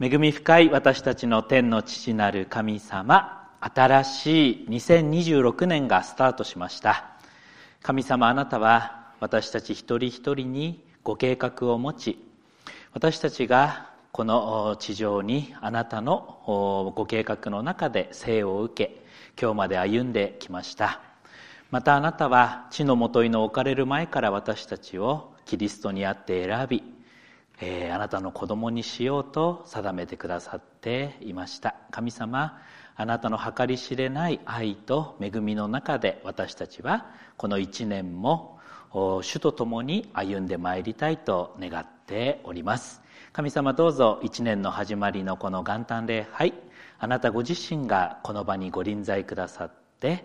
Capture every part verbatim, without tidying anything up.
恵み深い私たちの天の父なる神様、新しいにせんにじゅうろくねんがスタートしました。神様、あなたは私たち一人一人にご計画を持ち、私たちがこの地上にあなたのご計画の中で生を受け、今日まで歩んできました。またあなたは地のもといの置かれる前から私たちをキリストにあって選び、えー、あなたの子供にしようと定めてくださっていました。神様、あなたの計り知れない愛と恵みの中で私たちはこの一年も主と共に歩んでまいりたいと願っております。神様、どうぞ一年の始まりのこの元旦礼拝、あなたご自身がこの場にご臨在くださって、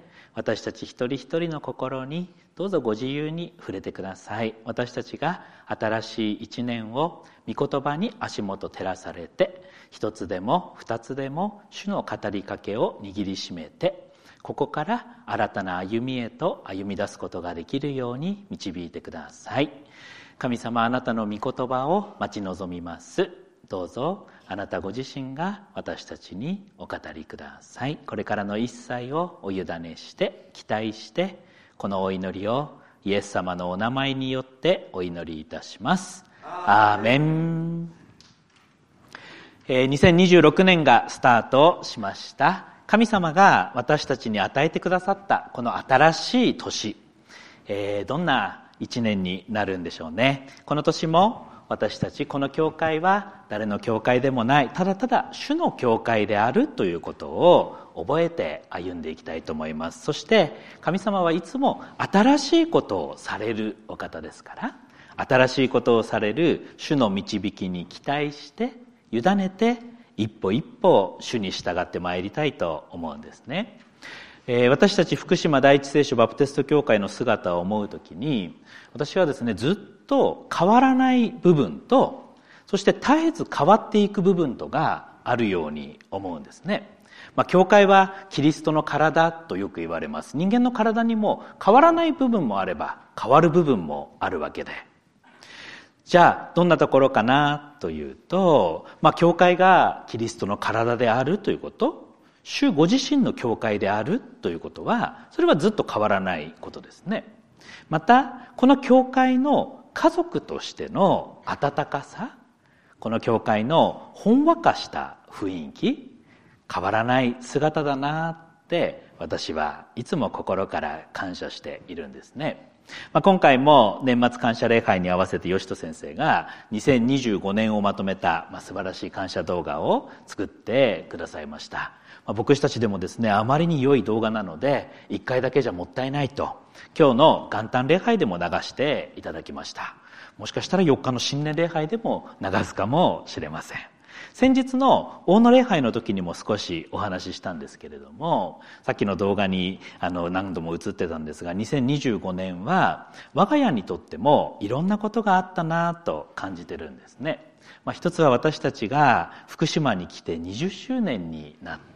私たち一人一人の心にどうぞご自由に触れてください。私たちが新しい一年を御言葉に足元照らされて、一つでも二つでも主の語りかけを握りしめて、ここから新たな歩みへと歩み出すことができるように導いてください。神様、あなたの御言葉を待ち望みます。どうぞあなたご自身が私たちにお語りください。これからの一切をお委ねして期待して、このお祈りをイエス様のお名前によってお祈りいたします。アーメン。えー、にせんにじゅうろくねんがスタートしました。神様が私たちに与えてくださったこの新しい年、えー、どんな一年になるんでしょうね。この年も私たちこの教会は誰の教会でもない、ただただ主の教会であるということを覚えて歩んでいきたいと思います。そして神様はいつも新しいことをされるお方ですから、新しいことをされる主の導きに期待して委ねて、一歩一歩主に従ってまいりたいと思うんですね。えー、私たち福島第一聖書バプテスト教会の姿を思うときに、私はですね、ずっと変わらない部分と、そして絶えず変わっていく部分とがあるように思うんですね。まあ、教会はキリストの体とよく言われます。人間の体にも変わらない部分もあれば変わる部分もあるわけで、じゃあどんなところかなというと、まあ、教会がキリストの体であるということ、主ご自身の教会であるということは、それはずっと変わらないことですね。またこの教会の家族としての温かさ、この教会のほんわかした雰囲気、変わらない姿だなって私はいつも心から感謝しているんですね。まあ、今回も年末感謝礼拝に合わせて吉人先生がにせんにじゅうごねんをまとめた、まあ、素晴らしい感謝動画を作ってくださいました。まあ、僕たちでもですね、あまりに良い動画なのでいっかいだけじゃもったいないと、今日の元旦礼拝でも流していただきました。もしかしたらよっかの新年礼拝でも流すかもしれません。先日の大野礼拝の時にも少しお話ししたんですけれども、さっきの動画にあの何度も映ってたんですが、にせんにじゅうごねんは我が家にとってもいろんなことがあったなと感じてるんですね。まあ、一つは私たちが福島に来てにじゅっしゅうねんになって、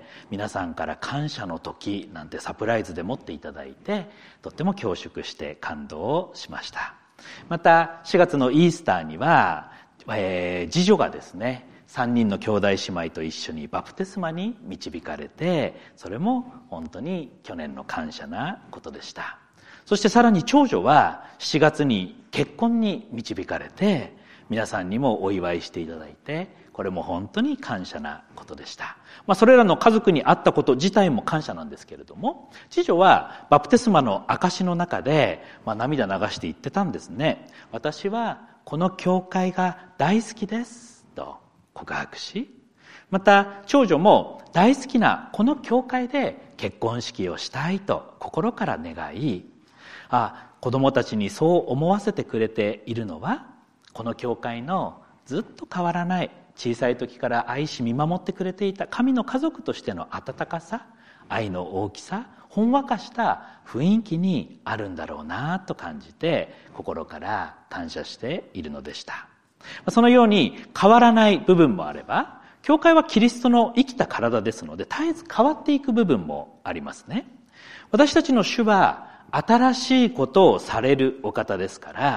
皆さんから感謝の時なんてサプライズで持っていただいて、とっても恐縮して感動しました。またしがつのイースターには、えー、次女がですね、さんにんの兄弟姉妹と一緒にバプテスマに導かれて、それも本当に去年の感謝なことでした。そしてさらに長女はしちがつに結婚に導かれて、皆さんにもお祝いしていただいて、これも本当に感謝なことでした。まあ、それらの家族にあったこと自体も感謝なんですけれども、次女はバプテスマの証の中で、まあ、涙流して言ってたんですね。私はこの教会が大好きですと告白し、また長女も大好きなこの教会で結婚式をしたいと心から願い、あ、子供たちにそう思わせてくれているのは、この教会のずっと変わらない、小さい時から愛し見守ってくれていた神の家族としての温かさ、愛の大きさ、ほんわかした雰囲気にあるんだろうなと感じて、心から感謝しているのでした。そのように変わらない部分もあれば、教会はキリストの生きた体ですので、絶えず変わっていく部分もありますね。私たちの主は新しいことをされるお方ですから、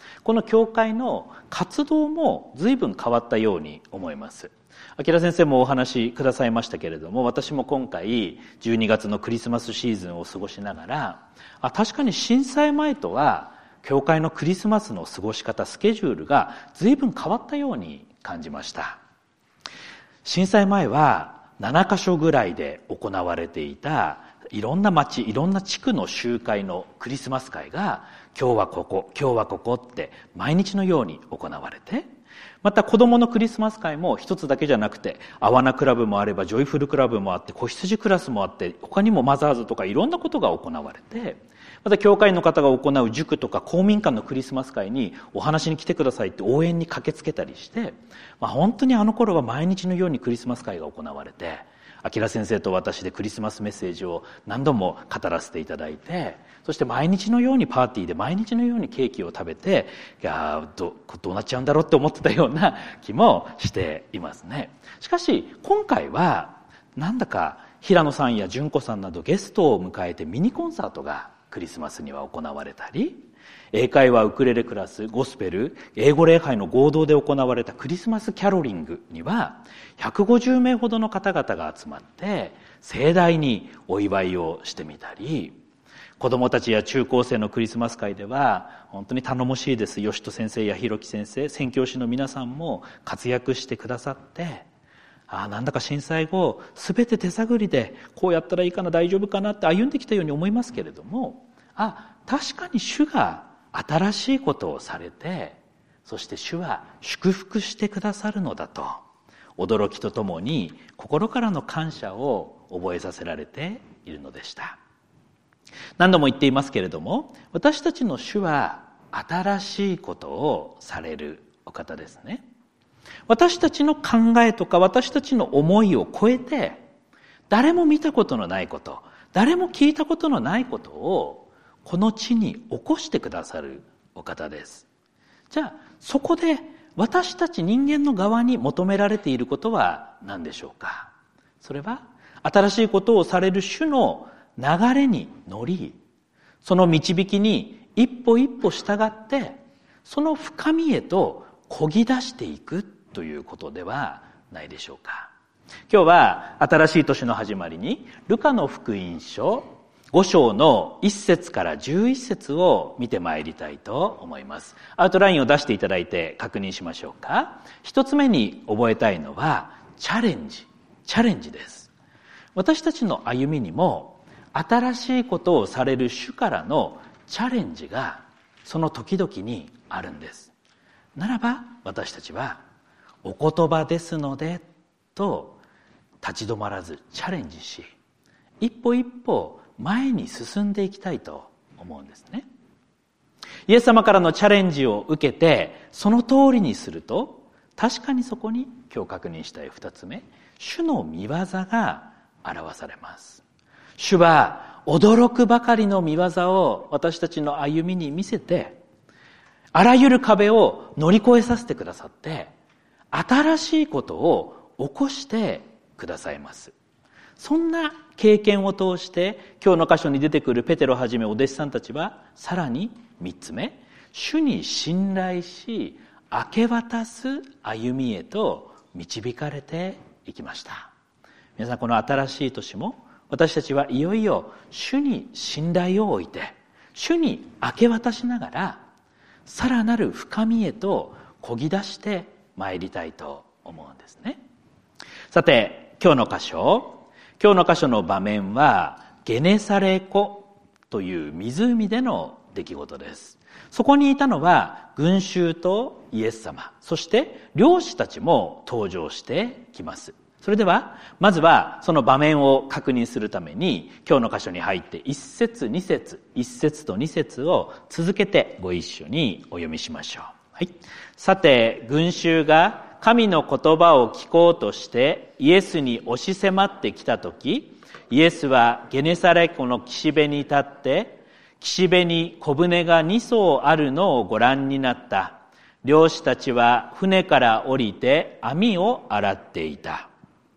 この教会の活動も随分変わったように思います。明先生もお話しくださいましたけれども、私も今回じゅうにがつのクリスマスシーズンを過ごしながら、あ、確かに震災前とは教会のクリスマスの過ごし方、スケジュールが随分変わったように感じました。震災前はななかしょぐらいで行われていたいろんな町、いろんな地区の集会のクリスマス会が、今日はここ、今日はここって毎日のように行われて、また子供のクリスマス会も一つだけじゃなくて、アワナクラブもあればジョイフルクラブもあって、子羊クラスもあって、他にもマザーズとかいろんなことが行われて、また教会の方が行う塾とか公民館のクリスマス会にお話に来てくださいって応援に駆けつけたりして、まあ、本当にあの頃は毎日のようにクリスマス会が行われて、明先生と私でクリスマスメッセージを何度も語らせていただいて、そして毎日のようにパーティーで毎日のようにケーキを食べて、いやどどうなっちゃうんだろうって思ってたような気もしていますね。しかし今回はなんだか平野さんや純子さんなどゲストを迎えてミニコンサートがクリスマスには行われたり、英会話、ウクレレクラス、ゴスペル、英語礼拝の合同で行われたクリスマスキャロリングにはひゃくごじゅうめいほどの方々が集まって盛大にお祝いをしてみたり、子どもたちや中高生のクリスマス会では本当に頼もしいです。吉人先生やひろき先生、宣教師の皆さんも活躍してくださって、ああ、なんだか震災後全て手探りでこうやったらいいかな、大丈夫かなって歩んできたように思いますけれども、あ、確かに主が新しいことをされて、そして主は祝福してくださるのだと、驚きとともに心からの感謝を覚えさせられているのでした。何度も言っていますけれども、私たちの主は新しいことをされるお方ですね。私たちの考えとか私たちの思いを超えて、誰も見たことのないこと、誰も聞いたことのないことをこの地に起こしてくださるお方です。じゃあそこで私たち人間の側に求められていることは何でしょうか。それは新しいことをされる主の流れに乗り、その導きに一歩一歩従って、その深みへと漕ぎ出していくということではないでしょうか。今日は新しい年の始まりにルカの福音書ご章のいっ節からじゅういち節を見てまいりたいと思います。アウトラインを出していただいて確認しましょうか。一つ目に覚えたいのはチャレンジ。チャレンジです。私たちの歩みにも新しいことをされる主からのチャレンジがその時々にあるんです。ならば私たちはお言葉ですのでと立ち止まらずチャレンジし、一歩一歩前に進んでいきたいと思うんですね。イエス様からのチャレンジを受けてその通りにすると、確かにそこに今日確認したい二つ目、主の御業が表されます。主は驚くばかりの御業を私たちの歩みに見せて、あらゆる壁を乗り越えさせてくださって、新しいことを起こしてくださいます。そんな経験を通して今日の箇所に出てくるペテロはじめお弟子さんたちはさらに三つ目、主に信頼し明け渡す歩みへと導かれていきました。皆さん、この新しい年も私たちはいよいよ主に信頼を置いて、主に明け渡しながらさらなる深みへと漕ぎ出して参りたいと思うんですね。さて、今日の箇所今日の箇所の場面はゲネサレ湖という湖での出来事です。そこにいたのは群衆とイエス様、そして漁師たちも登場してきます。それではまずはその場面を確認するために今日の箇所に入って一節二節一節と二節を続けてご一緒にお読みしましょう。はい。さて群衆が神の言葉を聞こうとしてイエスに押し迫ってきたとき、イエスはゲネサレ湖の岸辺に立って、岸辺に小舟が二艘あるのをご覧になった。漁師たちは船から降りて網を洗っていた。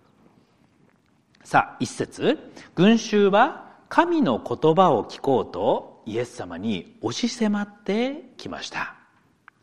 さあ、一節、群衆は神の言葉を聞こうとイエス様に押し迫ってきました。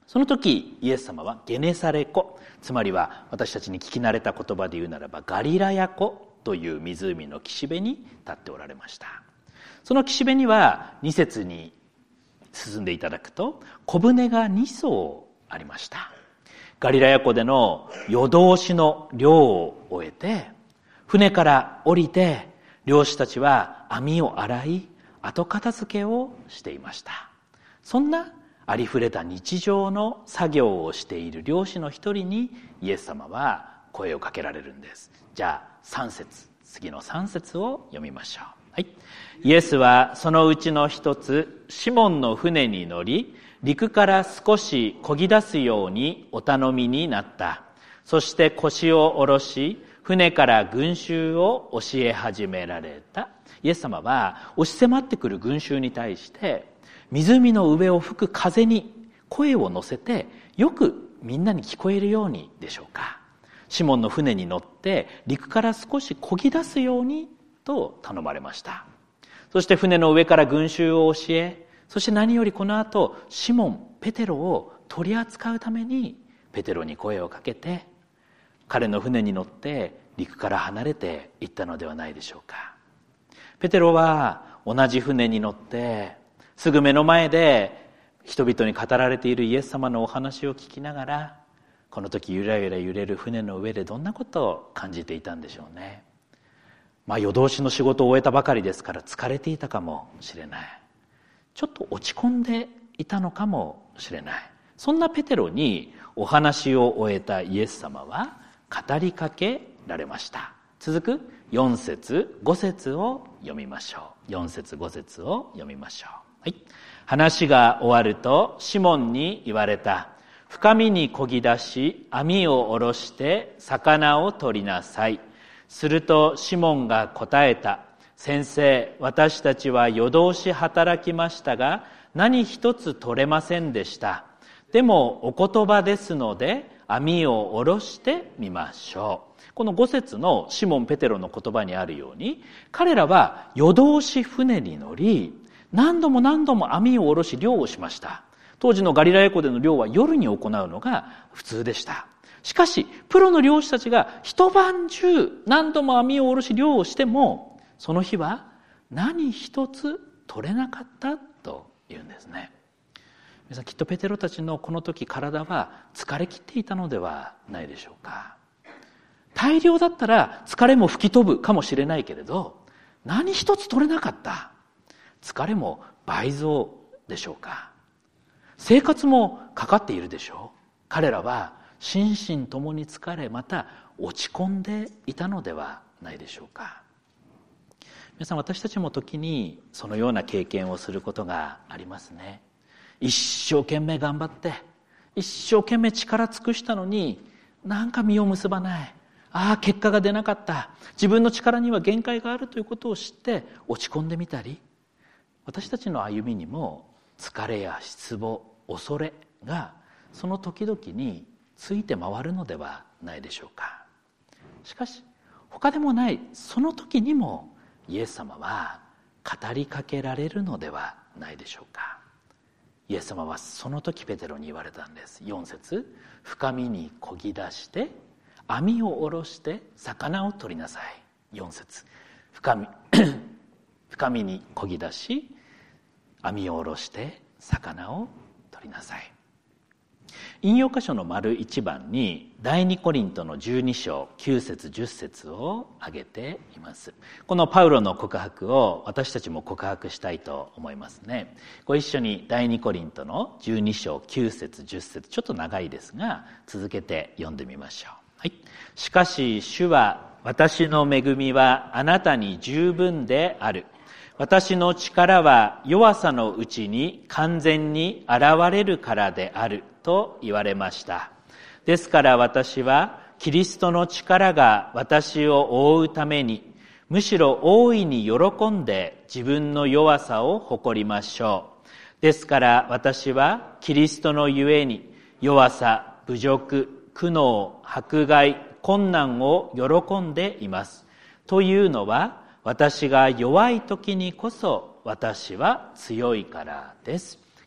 その時イエス様はゲネサレ湖、つまりは私たちに聞き慣れた言葉で言うならばガリラヤ湖という湖の岸辺に立っておられました。その岸辺にはに節に進んでいただくと小舟がに艘ありました。ガリラヤ湖での夜通しの漁を終えて、船から降りて漁師たちは網を洗い後片付けをしていました。そんなありふれた日常の作業をしている漁師の一人にイエス様は声をかけられるんです。じゃあさん節、次のさん節を読みましょう。はい、イエスはそのうちの一つ、シモンの船に乗り、陸から少し漕ぎ出すようにお頼みになった。そして腰を下ろし、船から群衆を教え始められた。イエス様は押し迫ってくる群衆に対して、湖の上を吹く風に声を乗せて、よくみんなに聞こえるようにでしょうか。シモンの船に乗って陸から少し漕ぎ出すようにと頼まれました。そして船の上から群衆を教え、そして何よりこの後シモンペテロを取り扱うためにペテロに声をかけて、彼の船に乗って陸から離れていったのではないでしょうか。ペテロは同じ船に乗ってすぐ目の前で人々に語られているイエス様のお話を聞きながら、この時ゆらゆら揺れる船の上でどんなことを感じていたんでしょうね。まあ夜通しの仕事を終えたばかりですから疲れていたかもしれない。ちょっと落ち込んでいたのかもしれない。そんなペテロにお話を終えたイエス様は語りかけられました。続くよん節ご節を読みましょう。よん節ご節を読みましょう。はい、話が終わるとシモンに言われた。深みに漕ぎ出し網を下ろして魚を取りなさい。するとシモンが答えた。先生、私たちは夜通し働きましたが何一つ取れませんでした。でもお言葉ですので網を下ろしてみましょう。このご節のシモン・ペテロの言葉にあるように、彼らは夜通し船に乗り何度も何度も網を下ろし漁をしました。当時のガリラヤ湖での漁は夜に行うのが普通でした。しかしプロの漁師たちが一晩中何度も網を下ろし漁をしても、その日は何一つ取れなかったというんですね。皆さん、きっとペテロたちのこの時体は疲れ切っていたのではないでしょうか。大漁だったら疲れも吹き飛ぶかもしれないけれど、何一つ取れなかった。疲れも倍増でしょうか。生活もかかっているでしょう。彼らは心身ともに疲れ、また落ち込んでいたのではないでしょうか。皆さん、私たちも時にそのような経験をすることがありますね。一生懸命頑張って一生懸命力尽くしたのになんか実を結ばない。ああ、結果が出なかった。自分の力には限界があるということを知って落ち込んでみたり、私たちの歩みにも疲れや失望、恐れがその時々について回るのではないでしょうか。しかし他でもないその時にもイエス様は語りかけられるのではないでしょうか。イエス様はその時ペテロに言われたんです。よん節、深みに漕ぎ出して網を下ろして魚を取りなさい。よん節、深み深みに漕ぎ出し網を下ろして魚を取りなさい。引用箇所の丸一番に第二コリントのじゅうに章きゅう節じゅっ節を挙げています。このパウロの告白を私たちも告白したいと思いますね。ご一緒に第二コリントのじゅうに章きゅう節じゅっ節、ちょっと長いですが続けて読んでみましょう。はい、しかし主は私の恵みはあなたに十分である。私の力は弱さのうちに完全に現れるからであると言われました。ですから私はキリストの力が私を覆うために、むしろ大いに喜んで自分の弱さを誇りましょう。ですから私はキリストのゆえに弱さ、侮辱、苦悩、迫害、困難を喜んでいます。というのは私が弱い時にこそ私は強いからです。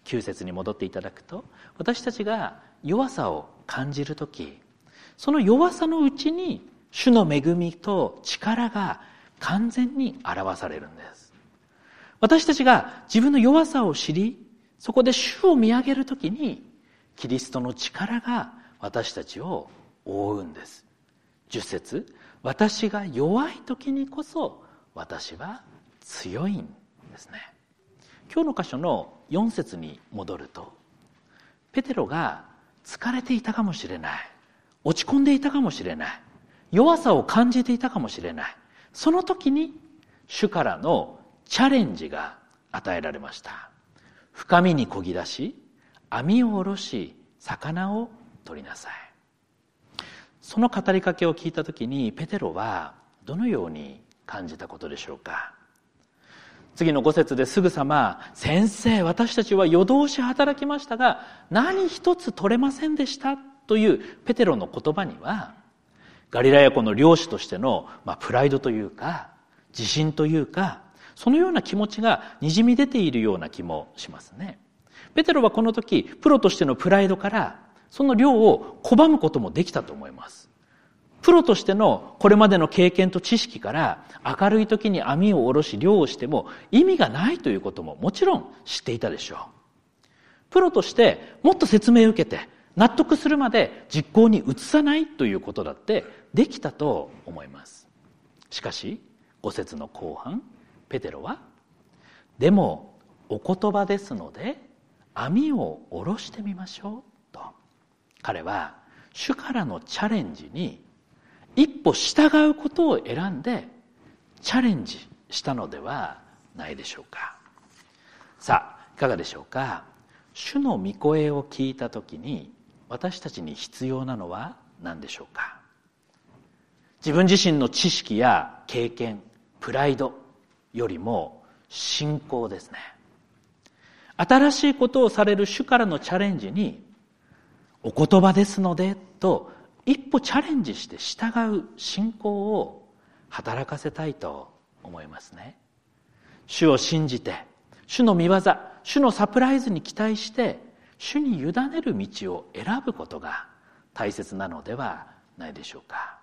きゅう節に戻っていただくと、私たちが弱さを感じるとき、その弱さのうちに主の恵みと力が完全に表されるんです。私たちが自分の弱さを知り、そこで主を見上げるときに、キリストの力が私たちを覆うんです。じゅっ節、私が弱いときにこそ私は強いんですね。今日の箇所のよん節に戻ると、ペテロが疲れていたかもしれない、落ち込んでいたかもしれない、弱さを感じていたかもしれない、その時に主からのチャレンジが与えられました。深みに漕ぎ出し、網を下ろし、魚を取りなさい。その語りかけを聞いた時に、ペテロはどのように感じたことでしょうか。次のご節ですぐさま、先生、私たちは夜通し働きましたが、何一つ取れませんでしたというペテロの言葉には、ガリラヤ湖の漁師としての、まあ、プライドというか、自信というか、そのような気持ちがにじみ出ているような気もしますね。ペテロはこの時、プロとしてのプライドから、その漁を拒むこともできたと思います。プロとしてのこれまでの経験と知識から、明るい時に網を下ろし漁をしても意味がないということももちろん知っていたでしょう。プロとしてもっと説明を受けて納得するまで実行に移さないということだってできたと思います。しかしご節の後半、ペテロは、でもお言葉ですので網を下ろしてみましょうと、彼は主からのチャレンジに一歩従うことを選んでチャレンジしたのではないでしょうか。さあ、いかがでしょうか。主の御声を聞いたときに私たちに必要なのは何でしょうか。自分自身の知識や経験、プライドよりも信仰ですね。新しいことをされる主からのチャレンジに、お言葉ですのでと一歩チャレンジして従う信仰を働かせたいと思いますね。主を信じて、主の御業、主のサプライズに期待して、主に委ねる道を選ぶことが大切なのではないでしょうか。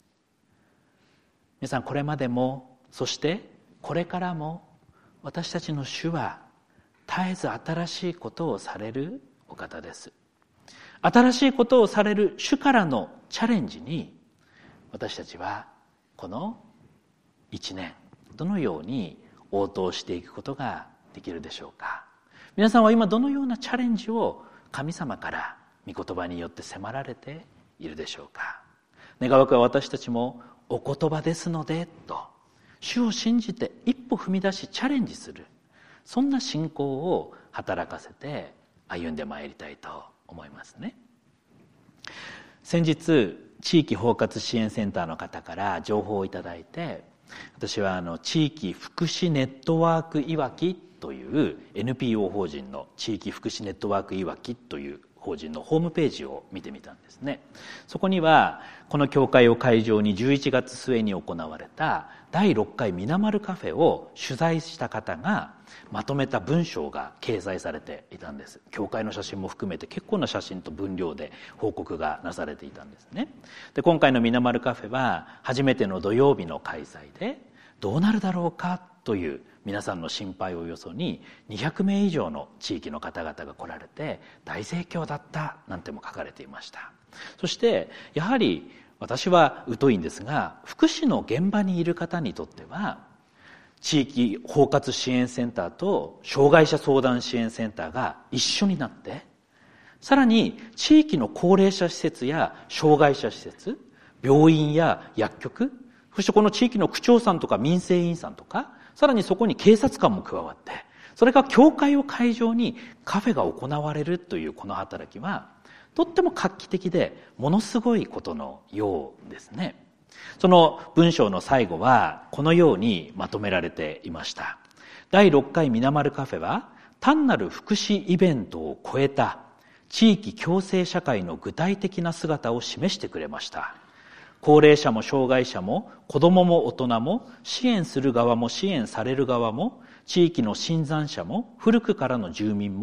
皆さん、これまでも、そしてこれからも、私たちの主は絶えず新しいことをされるお方です。新しいことをされる主からのチャレンジに、私たちはこの一年どのように応答していくことができるでしょうか。皆さんは今どのようなチャレンジを神様から御言葉によって迫られているでしょうか。願わくは私たちもお言葉ですのでと、主を信じて一歩踏み出しチャレンジする、そんな信仰を働かせて歩んでまいりたいと思いますね。先日、地域包括支援センターの方から情報をいただいて、私はあの地域福祉ネットワークいわきという エヌピーオー 法人の地域福祉ネットワークいわきという法人のホームページを見てみたんですね。そこにはこの教会を会場にじゅういちがつ末に行われただいろっかいみなまるカフェを取材した方がまとめた文章が掲載されていたんです。教会の写真も含めて結構な写真と分量で報告がなされていたんですね。で、今回のみなまるカフェは初めての土曜日の開催で、どうなるだろうかという皆さんの心配をよそににひゃくめい以上の地域の方々が来られて大盛況だったなんても書かれていました。そしてやはり私は疎いんですが、福祉の現場にいる方にとっては地域包括支援センターと障害者相談支援センターが一緒になって、さらに地域の高齢者施設や障害者施設、病院や薬局、そしてこの地域の区長さんとか民生委員さんとか、さらにそこに警察官も加わって、それから教会を会場にカフェが行われるというこの働きはとっても画期的でものすごいことのようですね。その文章の最後はこのようにまとめられていました。だいろっかいみなまるカフェは単なる福祉イベントを超えた地域共生社会の具体的な姿を示してくれました。高齢者も障害者も子どもも大人も支援する側も支援される側も地域の新参者も古くからの住民も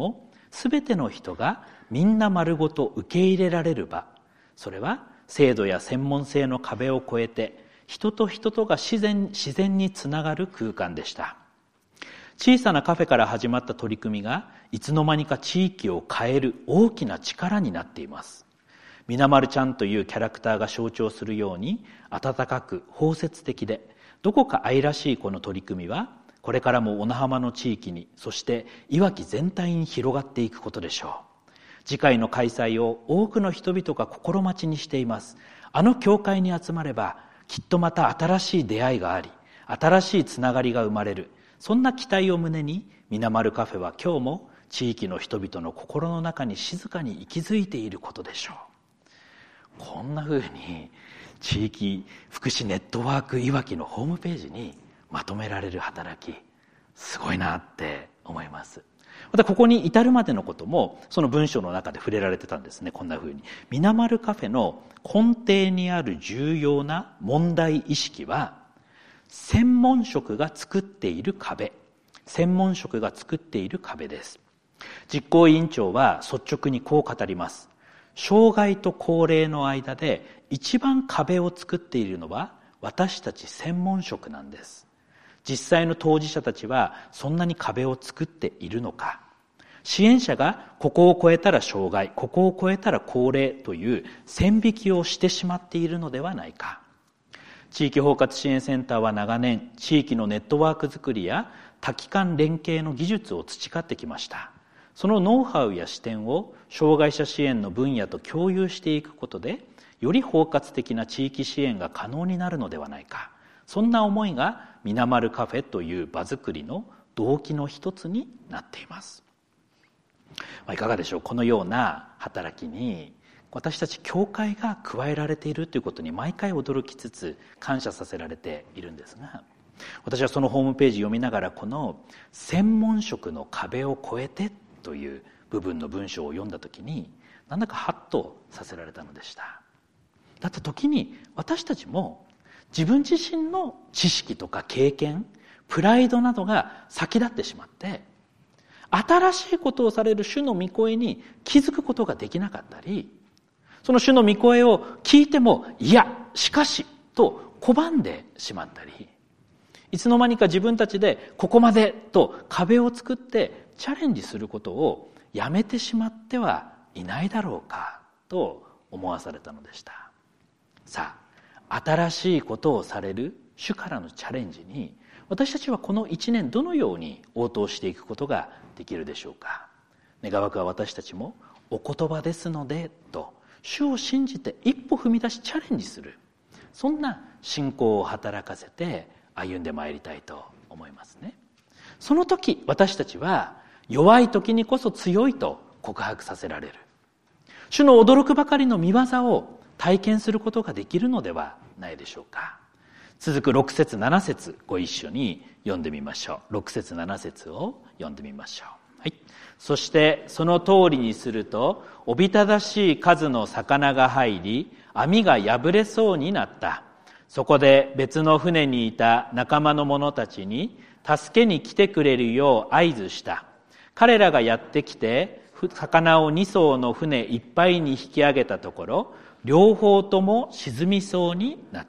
すべての人がみんな丸ごと受け入れられる場、それは制度や専門性の壁を越えて人と人とが自然、自然につながる空間でした。小さなカフェから始まった取り組みがいつの間にか地域を変える大きな力になっています。みなまるちゃんというキャラクターが象徴するように温かく包摂的でどこか愛らしいこの取り組みはこれからも小名浜の地域に、そしていわき全体に広がっていくことでしょう。次回の開催を多くの人々が心待ちにしています。あの教会に集まればきっとまた新しい出会いがあり、新しいつながりが生まれる。そんな期待を胸にみなまるカフェは今日も地域の人々の心の中に静かに息づいていることでしょう。こんな風に地域福祉ネットワークいわきのホームページにまとめられる働き、すごいなって思います。またここに至るまでのこともその文章の中で触れられてたんですね。こんな風にみなまるカフェの根底にある重要な問題意識は専門職が作っている壁、専門職が作っている壁です。実行委員長は率直にこう語ります。障害と高齢の間で一番壁を作っているのは私たち専門職なんです。実際の当事者たちはそんなに壁を作っているのか。支援者がここを超えたら障害、ここを超えたら高齢という線引きをしてしまっているのではないか。地域包括支援センターは長年地域のネットワーク作りや多機関連携の技術を培ってきました。そのノウハウや視点を障害者支援の分野と共有していくことでより包括的な地域支援が可能になるのではないか。そんな思いがみなまるカフェという場作りの動機の一つになっています。いかがでしょう。このような働きに私たち教会が加えられているということに毎回驚きつつ感謝させられているんですが、私はそのホームページ読みながらこの専門職の壁を越えてという部分の文章を読んだときになんだかハッとさせられたのでした。だって時に私たちも自分自身の知識とか経験、プライドなどが先立ってしまって新しいことをされる主の御声に気づくことができなかったり、その主の御声を聞いてもいやしかしと拒んでしまったり、いつの間にか自分たちでここまでと壁を作ってチャレンジすることをやめてしまってはいないだろうかと思わされたのでした。さあ、新しいことをされる主からのチャレンジに私たちはこの一年どのように応答していくことができるでしょうか。願わくは私たちもお言葉ですのでと主を信じて一歩踏み出しチャレンジする、そんな信仰を働かせて歩んでまいりたいと思いますね。その時私たちは弱い時にこそ強いと告白させられる、主の驚くばかりの御業を体験することができるのではないでしょうか。続くろく節なな節ご一緒に読んでみましょう。ろく節なな節を読んでみましょう。はい。そしてその通りにするとおびただしい数の魚が入り網が破れそうになった。そこで別の船にいた仲間の者たちに助けに来てくれるよう合図した。彼らがやってきて魚をに艘の船いっぱいに引き上げたところ両方とも沈みそうになった。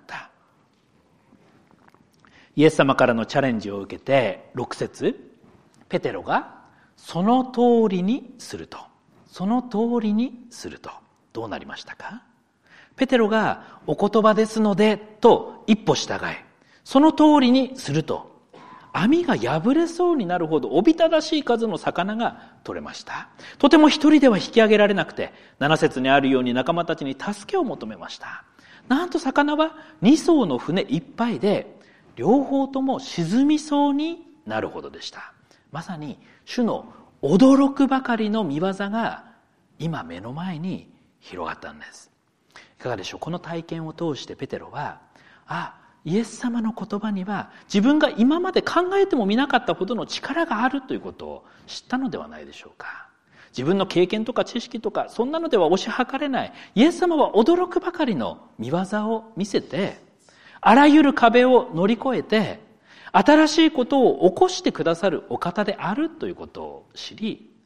イエス様からのチャレンジを受けてろく節、ペテロがその通りにすると、その通りにするとどうなりましたか。ペテロがお言葉ですのでと一歩従え、その通りにすると網が破れそうになるほどおびただしい数の魚が取れました。とても一人では引き上げられなくてなな節にあるように仲間たちに助けを求めました。なんと魚はに艘の船いっぱいで両方とも沈みそうになるほどでした。まさに主の驚くばかりの御業が今目の前に広がったんです。いかがでしょう。この体験を通してペテロは、あ、イエス様の言葉には自分が今まで考えてもみなかったほどの力があるということを知ったのではないでしょうか。自分の経験とか知識とかそんなのでは推し量れない、イエス様は驚くばかりの御業を見せて、あらゆる壁を乗り越えて新しいことを起こしてくださるお方であるということを知り、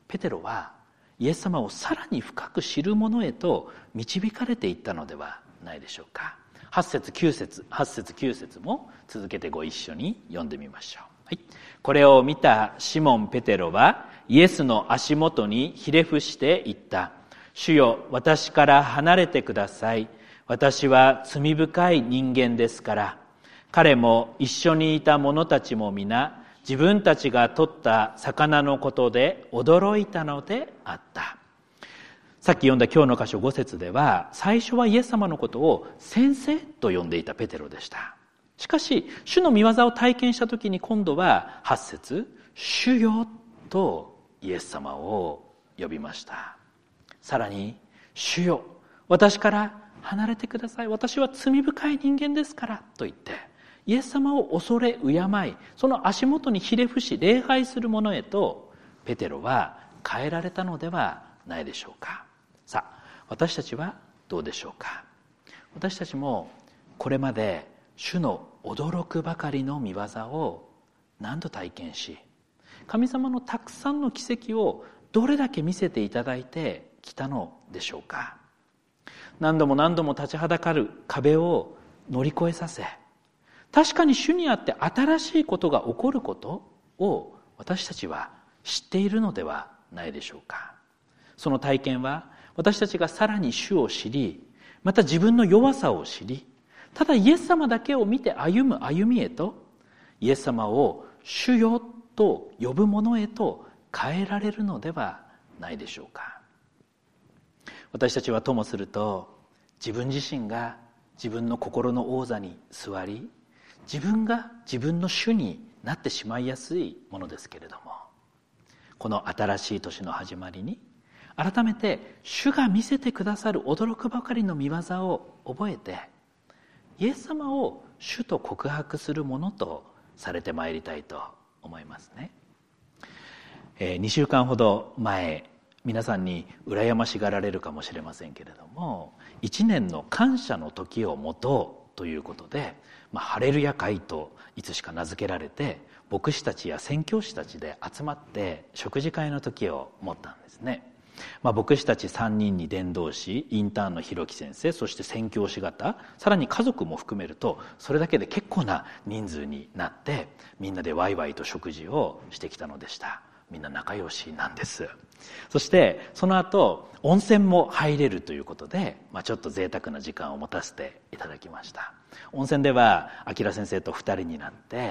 ペテロはイエス様をさらに深く知るものへと導かれていったのではないでしょうか。はち節きゅう節はち節きゅう節も続けてご一緒に読んでみましょう。はい、これを見たシモン・ペテロはイエスの足元にひれ伏して言った。主よ、私から離れてください。私は罪深い人間ですから。彼も一緒にいた者たちも皆自分たちが取った魚のことで驚いたのであった。さっき読んだ今日の箇所ご節では、最初はイエス様のことを先生と呼んでいたペテロでした。しかし主の御業を体験した時に今度ははち節、主よとイエス様を呼びました。さらに、主よ、私から離れてください。私は罪深い人間ですからと言ってイエス様を恐れ敬い、その足元にひれ伏し礼拝する者へとペテロは変えられたのではないでしょうか。さあ、私たちはどうでしょうか。私たちもこれまで主の驚くばかりの御業を何度体験し、神様のたくさんの奇跡をどれだけ見せていただいてきたのでしょうか。何度も何度も立ちはだかる壁を乗り越えさせ、確かに主にあって新しいことが起こることを私たちは知っているのではないでしょうか。その体験は私たちがさらに主を知り、また自分の弱さを知り、ただイエス様だけを見て歩む歩みへと、イエス様を主よと呼ぶものへと変えられるのではないでしょうか。私たちはともすると、自分自身が自分の心の王座に座り、自分が自分の主になってしまいやすいものですけれども、この新しい年の始まりに改めて主が見せてくださる驚くばかりの御業を覚えて、イエス様を主と告白するものとされてまいりたいと思いますね。えー、にしゅうかんほど前、皆さんに羨ましがられるかもしれませんけれども、一年の感謝の時を持とうということで、まあ、ハレルヤ会といつしか名付けられて、牧師たちや宣教師たちで集まって食事会の時を持ったんですね。まあ、牧師たちさんにんに伝道師、インターンの弘樹先生、そして宣教師方、さらに家族も含めるとそれだけで結構な人数になって、みんなでワイワイと食事をしてきたのでした。みんな仲良しなんです。そしてその後温泉も入れるということで、まあ、ちょっと贅沢な時間を持たせていただきました。温泉では明先生とふたりになって、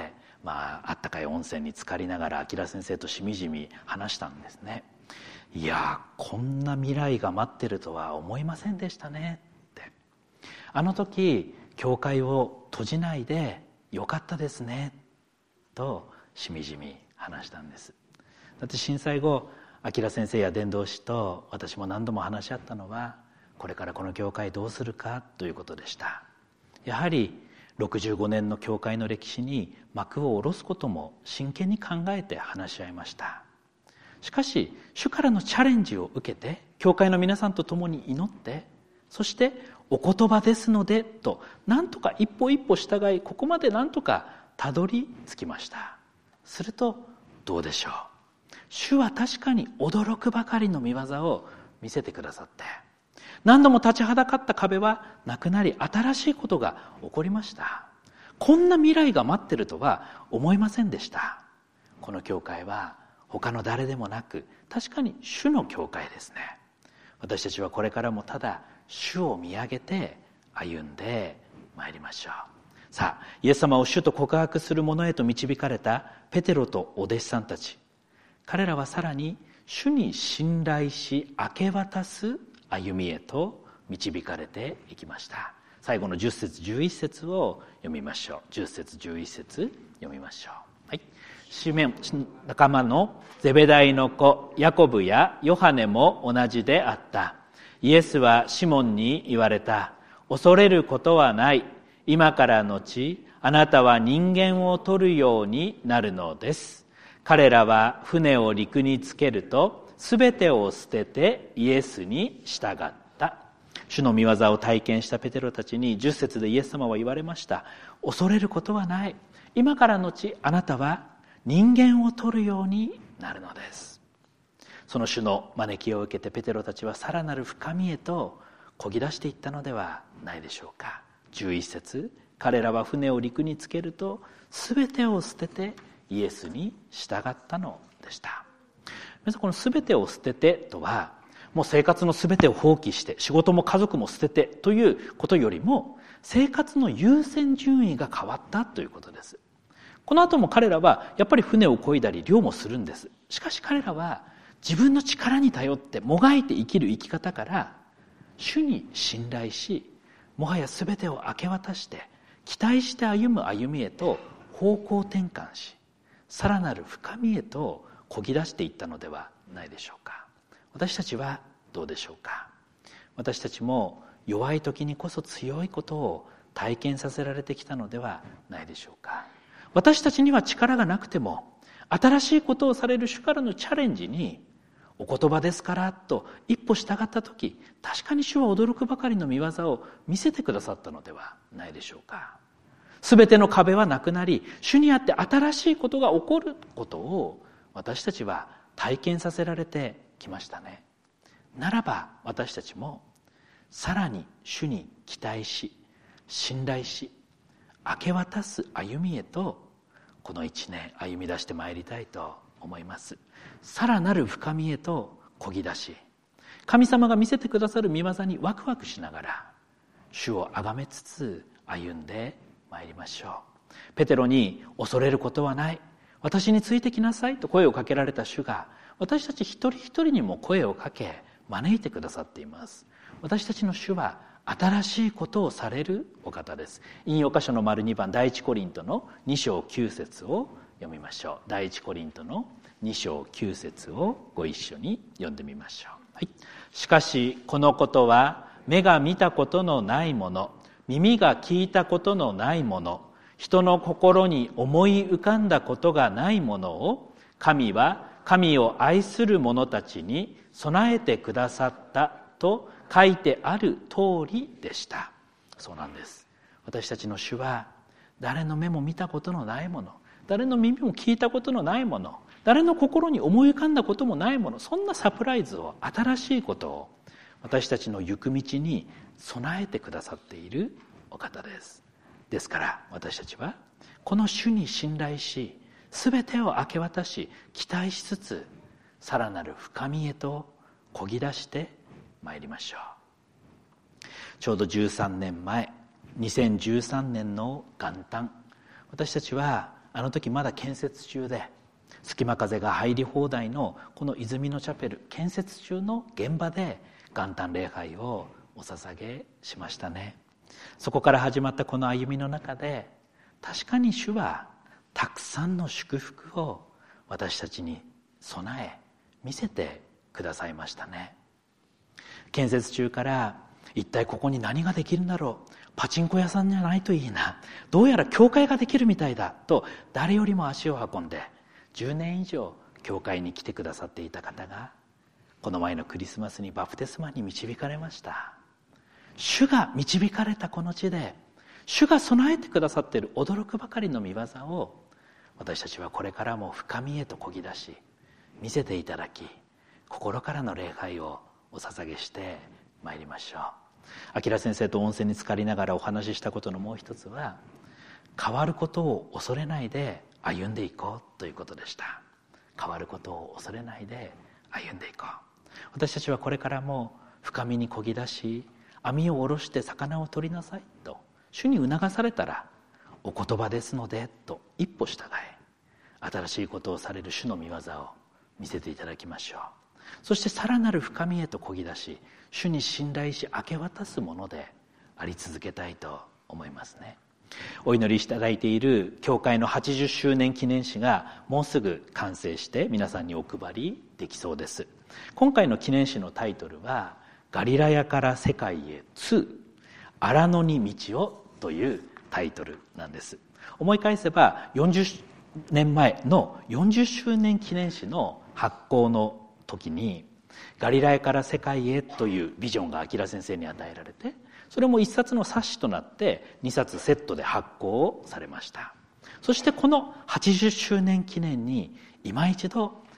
まあ、あったかい温泉に浸かりながら明先生としみじみ話したんですね。いや、こんな未来が待ってるとは思いませんでしたねって。あの時教会を閉じないでよかったですねとしみじみ話したんです。だって震災後、明先生や伝道師と私も何度も話し合ったのは、これからこの教会どうするかということでした。やはりろくじゅうごねんの教会の歴史に幕を下ろすことも真剣に考えて話し合いました。しかし主からのチャレンジを受けて、教会の皆さんと共に祈って、そしてお言葉ですのでとなんとか一歩一歩従い、ここまでなんとかたどり着きました。するとどうでしょう。主は確かに驚くばかりの御業を見せてくださって、何度も立ちはだかった壁はなくなり、新しいことが起こりました。こんな未来が待ってるとは思いませんでした。この教会は他の誰でもなく、確かに主の教会ですね。私たちはこれからもただ主を見上げて歩んでまいりましょう。さあ、イエス様を主と告白する者へと導かれたペテロとお弟子さんたち、彼らはさらに主に信頼し明け渡す歩みへと導かれていきました。最後のじゅっ節じゅういち節を読みましょう。じゅっ節じゅういち節読みましょう。はい。シメン仲間のゼベダイの子ヤコブやヨハネも同じであった。イエスはシモンに言われた。恐れることはない。今からのちあなたは人間を取るようになるのです。彼らは船を陸につけると、すべてを捨ててイエスに従った。主の御業を体験したペテロたちにじゅっ節でイエス様は言われました。恐れることはない。今からのちあなたは人間を取るようになるのです。 その主の招きを受けてペテロたちはさらなる深みへと漕ぎ出していったのではないでしょうか。じゅういっ節、彼らは船を陸につけると全てを捨ててイエスに従ったのでした。皆さん、この全てを捨ててとは、もう生活の全てを放棄して仕事も家族も捨ててということよりも、生活の優先順位が変わったということです。この後も彼らはやっぱり船を漕いだり漁もするんです。しかし彼らは自分の力に頼ってもがいて生きる生き方から主に信頼し、もはや全てを明け渡して期待して歩む歩みへと方向転換し、さらなる深みへと漕ぎ出していったのではないでしょうか。私たちはどうでしょうか。私たちも弱い時にこそ強いことを体験させられてきたのではないでしょうか。私たちには力がなくても、新しいことをされる主からのチャレンジに、お言葉ですからと一歩従った時、確かに主は驚くばかりの御業を見せてくださったのではないでしょうか。すべての壁はなくなり、主にあって新しいことが起こることを私たちは体験させられてきましたね。ならば私たちもさらに主に期待し、信頼し、明け渡す歩みへとこの一年歩み出してまいりたいと思います。さらなる深みへと漕ぎ出し、神様が見せてくださる御業にワクワクしながら主をあがめつつ歩んでまいりましょう。ペテロに恐れることはない、私についてきなさいと声をかけられた主が、私たち一人一人にも声をかけ招いてくださっています。私たちの主は新しいことをされるお方です。引用箇所の丸にばん、第一コリントのに章きゅう節を読みましょう。第一コリントのに章きゅう節をご一緒に読んでみましょう。はい。しかしこのことは目が見たことのないもの、耳が聞いたことのないもの、人の心に思い浮かんだことがないものを、神は神を愛する者たちに備えてくださったと書いてある通りでした。そうなんです。私たちの主は誰の目も見たことのないもの、誰の耳も聞いたことのないもの、誰の心に思い浮かんだこともないもの、そんなサプライズを、新しいことを私たちの行く道に備えてくださっているお方です。ですから私たちはこの主に信頼し、全てを明け渡し期待しつつ、さらなる深みへと漕ぎ出してまいりましょう。ちょうどじゅうさんねんまえ、にせんじゅうさんねんの元旦、私たちはあの時まだ建設中で、隙間風が入り放題のこの泉のチャペル建設中の現場で元旦礼拝をお捧げしましたね。そこから始まったこの歩みの中で、確かに主はたくさんの祝福を私たちに備え見せてくださいましたね。建設中から一体ここに何ができるんだろう、パチンコ屋さんじゃないといいな、どうやら教会ができるみたいだと誰よりも足を運んでじゅうねん以上教会に来てくださっていた方が、この前のクリスマスにバプテスマに導かれました。主が導かれたこの地で、主が備えてくださっている驚くばかりの御業を、私たちはこれからも深みへと漕ぎ出し見せていただき、心からの礼拝をお捧げしてまいりましょう。明先生と温泉に浸かりながらお話ししたことのもう一つは、変わることを恐れないで歩んでいこうということでした。変わることを恐れないで歩んでいこう。私たちはこれからも深みに漕ぎ出し、網を下ろして魚を取りなさいと主に促されたら、お言葉ですのでと一歩従え、新しいことをされる主の御業を見せていただきましょう。そしてさらなる深みへと漕ぎ出し、主に信頼し明け渡すものであり続けたいと思いますね。お祈りいただいている教会のはちじゅっしゅうねん記念誌がもうすぐ完成して皆さんにお配りできそうです。今回の記念誌のタイトルは、ガリラヤから世界へに、荒野に道をというタイトルなんです。思い返せばよんじゅうねんまえのよんじゅっしゅうねん記念誌の発行の時に、ガリラヤから世界へというビジョンが明先生に与えられて、それも一冊の冊子となってにさつセットで発行されました。そしてこのはちじゅっしゅうねん記念に今一度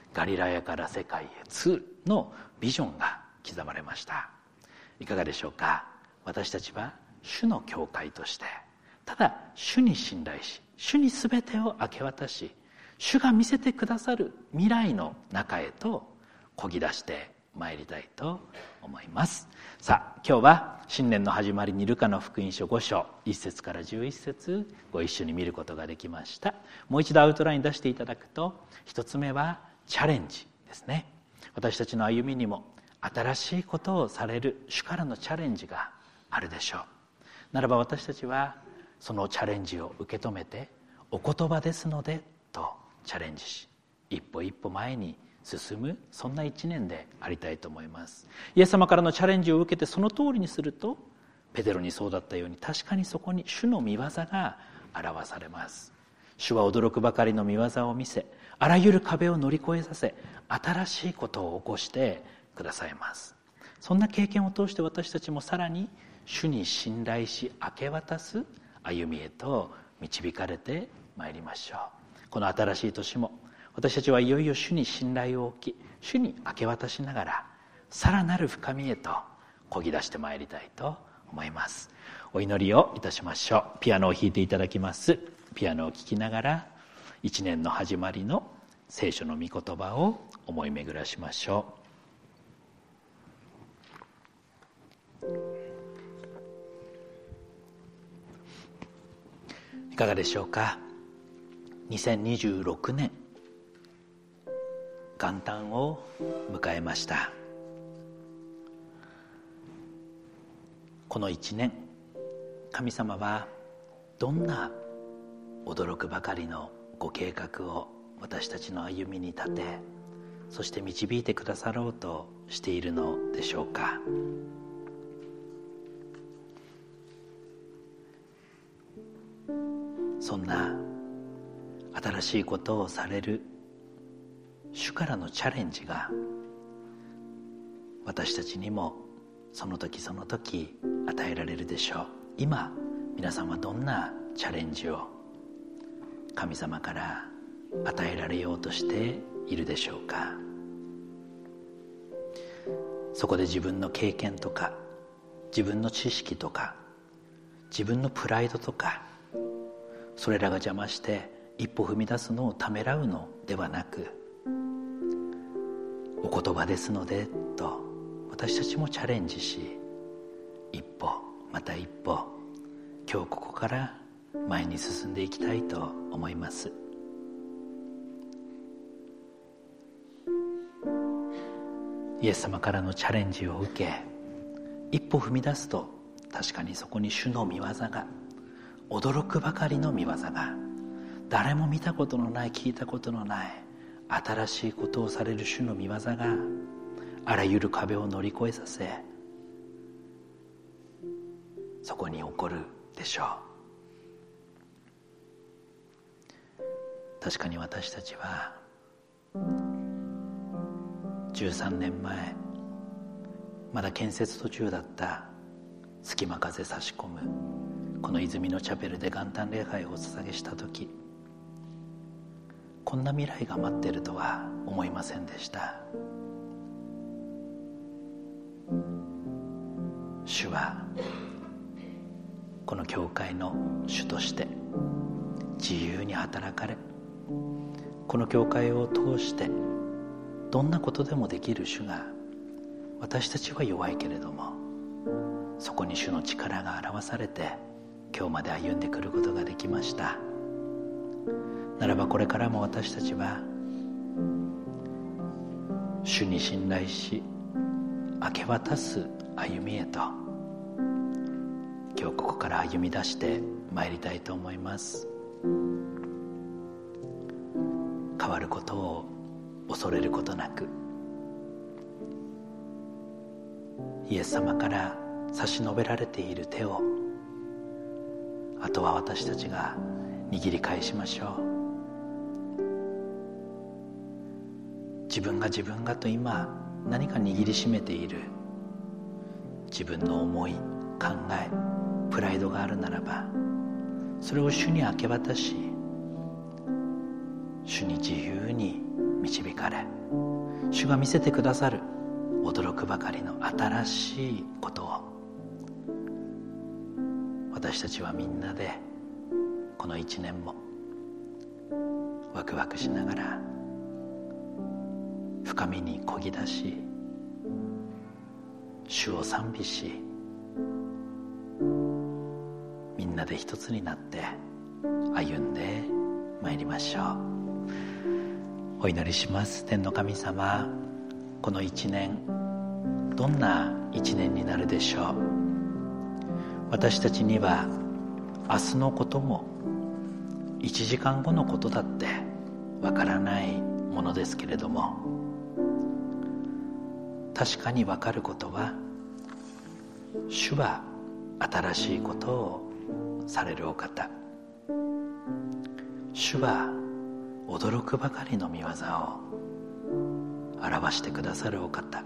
ガリラヤから世界へツールのビジョンが刻まれました。いかがでしょうか。私たちは主の教会としてただ主に信頼し、主に全てを明け渡し、主が見せてくださる未来の中へと漕ぎ出してまいりたいと思います。さあ、今日は新年の始まりにルカの福音書ご章いっ節からじゅういち節ご一緒に見ることができました。もう一度アウトライン出していただくと、一つ目はチャレンジですね。私たちの歩みにも新しいことをされる主からのチャレンジがあるでしょう。ならば私たちはそのチャレンジを受け止めて、お言葉ですのでとチャレンジし、一歩一歩前に進む、そんな一年でありたいと思います。イエス様からのチャレンジを受けてその通りにすると、ペテロにそうだったように確かにそこに主の御業が表されます。主は驚くばかりの御業を見せ、あらゆる壁を乗り越えさせ、新しいことを起こしてくださいます。そんな経験を通して私たちもさらに主に信頼し明け渡す歩みへと導かれてまいりましょう。この新しい年も私たちはいよいよ主に信頼を置き、主に明け渡しながらさらなる深みへと漕ぎ出してまいりたいと思います。お祈りをいたしましょう。ピアノを弾いていただきます。ピアノを聴きながら一年の始まりの聖書の御言葉を思い巡らしましょう。いかがでしょうか。にせんにじゅうろくねん元旦を迎えました。この一年、神様はどんな驚くばかりのご計画を私たちの歩みに立て、そして導いてくださろうとしているのでしょうか。そんな新しいことをされる主からのチャレンジが私たちにもその時その時与えられるでしょう。今皆さんはどんなチャレンジを神様から与えられようとしているでしょうか。そこで自分の経験とか自分の知識とか自分のプライドとか、それらが邪魔して一歩踏み出すのをためらうのではなく、お言葉ですのでと私たちもチャレンジし、一歩また一歩今日ここから前に進んでいきたいと思います。イエス様からのチャレンジを受け、一歩踏み出すと確かにそこに主の御業が、驚くばかりの御業が、誰も見たことのない聞いたことのない新しいことをされる主の御業があらゆる壁を乗り越えさせ、そこに起こるでしょう。確かに私たちはじゅうさんねんまえ、まだ建設途中だった隙間風差し込むこの泉のチャペルで元旦礼拝をお捧げした時、こんな未来が待っているとは思いませんでした。主はこの教会の主として自由に働かれ、この教会を通してどんなことでもできる主が、私たちは弱いけれどもそこに主の力が表されて今日まで歩んでくることができました。ならばこれからも私たちは主に信頼し明け渡す歩みへと今日ここから歩み出してまいりたいと思います。変わることを恐れることなく、イエス様から差し伸べられている手をあとは私たちが握り返しましょう。自分が自分がと今何か握りしめている自分の思い、考え、プライドがあるならば、それを主に明け渡し、主に自由に導かれ、 主が見せてくださる驚くばかりの新しいことを、私たちはみんなでこの一年もワクワクしながら深みにこぎ出し、主を賛美し、みんなで一つになって歩んでまいりましょう。お祈りします。天の神様、この一年どんな一年になるでしょう。私たちには明日のこともいちじかんごのことだってわからないものですけれども、確かにわかることは、主は新しいことをされるお方、主は驚くばかりの御業を表してくださるお方、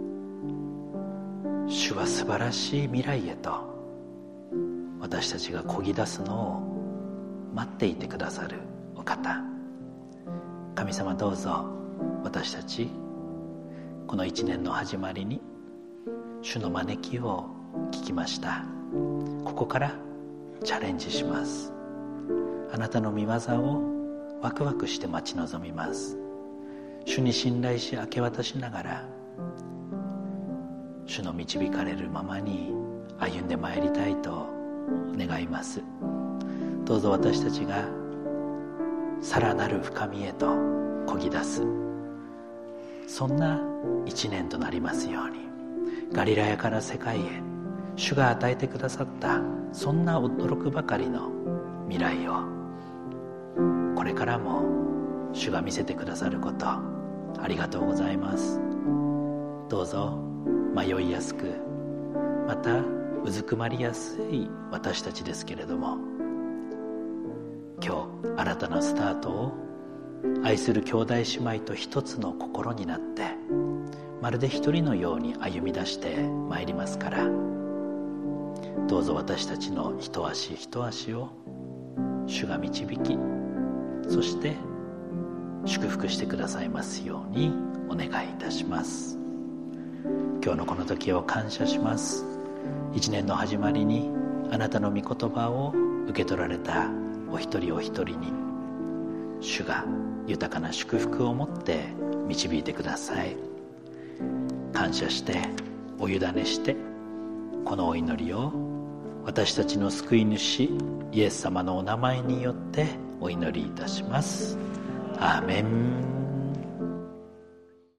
主は素晴らしい未来へと私たちがこぎ出すのを待っていてくださるお方。神様、どうぞ私たちこの一年の始まりに主の招きを聞きました。ここからチャレンジします。あなたの御業をワクワクして待ち望みます。主に信頼し明け渡しながら、主の導かれるままに歩んでまいりたいと願います。どうぞ私たちがさらなる深みへとこぎ出す、そんな一年となりますように、ガリラヤから世界へ主が与えてくださったそんな驚くばかりの未来を、これからも主が見せてくださること、ありがとうございます。どうぞ迷いやすく、またうずくまりやすい私たちですけれども、今日新たなスタートを愛する兄弟姉妹と一つの心になって、まるで一人のように歩み出してまいりますから、どうぞ私たちの一足一足を主が導き、そして祝福してくださいますようにお願いいたします。今日のこの時を感謝します。一年の始まりにあなたの御言葉を受け取られたお一人お一人に、主が豊かな祝福を持って導いてください。感謝してお委ねして、このお祈りを私たちの救い主イエス様のお名前によってお祈りいたします。アーメン。